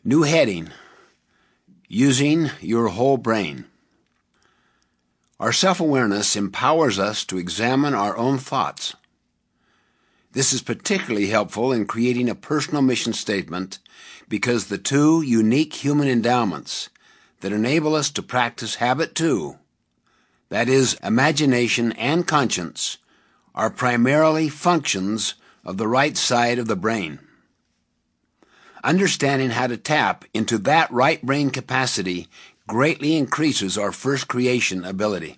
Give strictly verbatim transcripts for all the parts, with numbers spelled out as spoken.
New heading, Using Your Whole Brain. Our self-awareness empowers us to examine our own thoughts. This is particularly helpful in creating a personal mission statement because the two unique human endowments that enable us to practice habit two, that is, imagination and conscience, are primarily functions of the right side of the brain. Understanding how to tap into that right brain capacity greatly increases our first creation ability.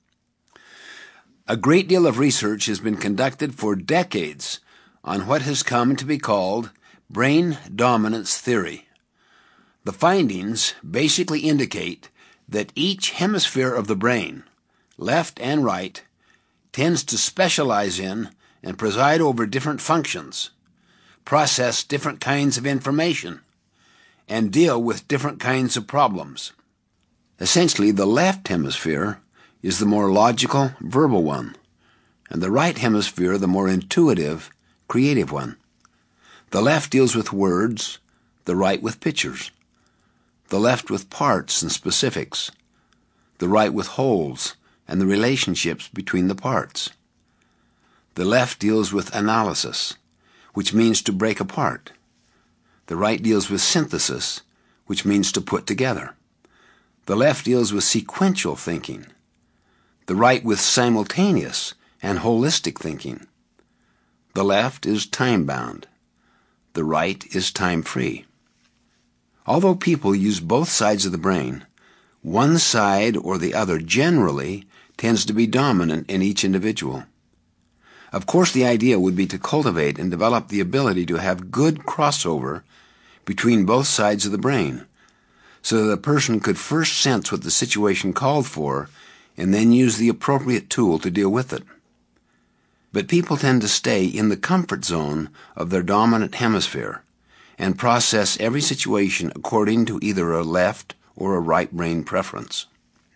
A great deal of research has been conducted for decades on what has come to be called brain dominance theory. The findings basically indicate that each hemisphere of the brain, left and right, tends to specialize in and preside over different functions, process different kinds of information, and deal with different kinds of problems. Essentially, the left hemisphere is the more logical, verbal one, and the right hemisphere the more intuitive, creative one. The left deals with words, the right with pictures. The left with parts and specifics, the right with wholes and the relationships between the parts. The left deals with analysis, which means to break apart. The right deals with synthesis, which means to put together. The left deals with sequential thinking. The right with simultaneous and holistic thinking. The left is time-bound. The right is time-free. Although people use both sides of the brain, one side or the other generally tends to be dominant in each individual. Of course, the idea would be to cultivate and develop the ability to have good crossover between both sides of the brain, so that a person could first sense what the situation called for and then use the appropriate tool to deal with it. But people tend to stay in the comfort zone of their dominant hemisphere and process every situation according to either a left or a right brain preference.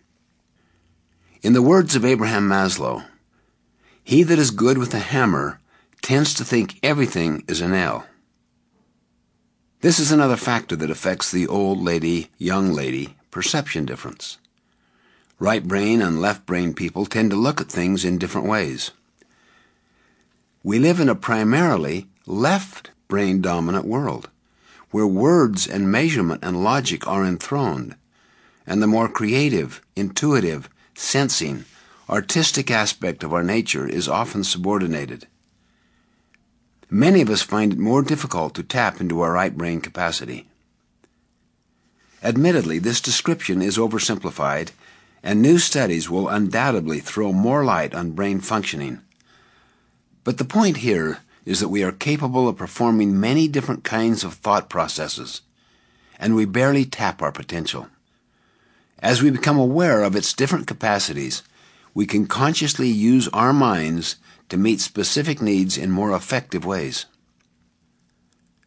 In the words of Abraham Maslow, "He that is good with a hammer tends to think everything is a nail." This is another factor that affects the old lady, young lady perception difference. Right brain and left brain people tend to look at things in different ways. We live in a primarily left brain dominant world, where words and measurement and logic are enthroned, and the more creative, intuitive, sensing, artistic aspect of our nature is often subordinated. Many of us find it more difficult to tap into our right brain capacity. Admittedly, this description is oversimplified, and new studies will undoubtedly throw more light on brain functioning. But the point here is that we are capable of performing many different kinds of thought processes, and we barely tap our potential. As we become aware of its different capacities, we can consciously use our minds to meet specific needs in more effective ways.